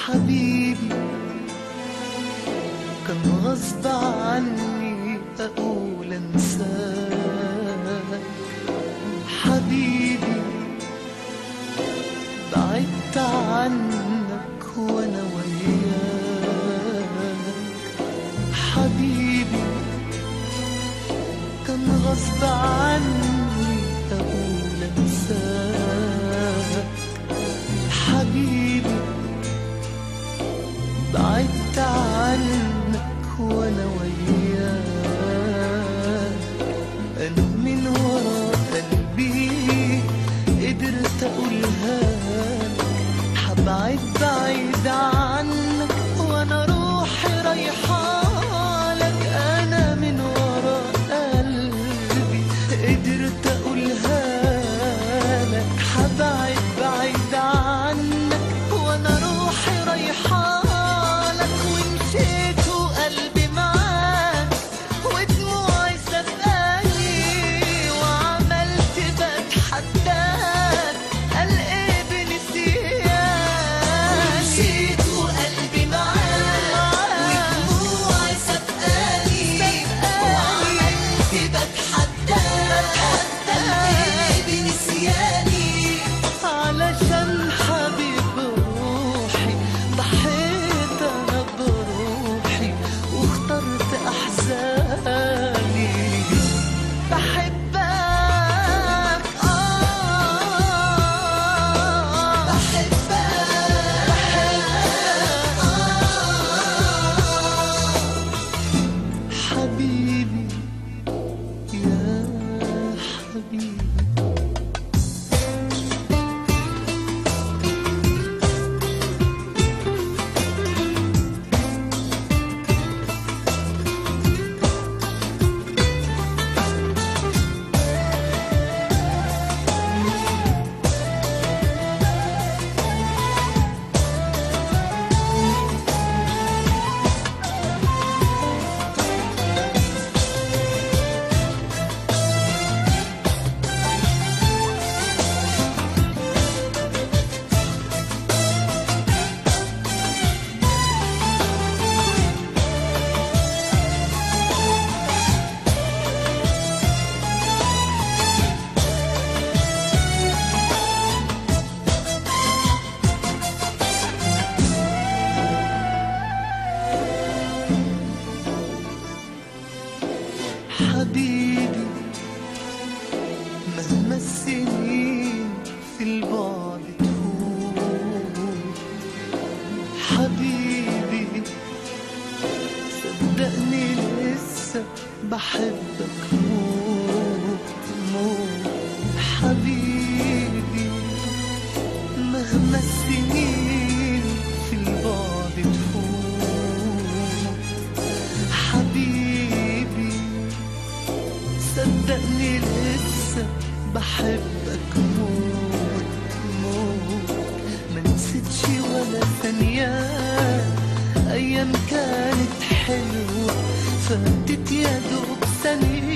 حبيبي كان غصب عني أقول أنساك. حبيبي بعدت عنك وأنا وياك. حبيبي كان غصب عني أقول أنساك. حبيبي بعدت عنك وأنا وياك. أنا من ورا قلبي قدرت أقولها لك، حبعد بعيد عنك وأنا روحي رايحالك. أنا من ورا قلبي قدرت أقولها لك، حبعد بعيد عنك وأنا روحي رايحالك. ومشيت وقلبي معاك ودموعي سبقاني، وعملت بتحداك قلقي بنسيان. مشيت وقلبي معاك ودموعي سبقاني، وعملت بتحداك قلبي بنسياني. علشان حبيب روحي ضحيت أنا بروحي واخترت أحزاني. بحبك حبيبي يا حبيبي. حبيبي مهما السنين في البعد تفوت. حبيبي صدقني لسه بحبك موت موت. حبيبي مهما السنين في البعد تفوت. حبيبي صدقني لسه بحبك موت موت. ما نسيتش ولا ثانية أيام كانت حلوة، فاتت يا دوب ثانية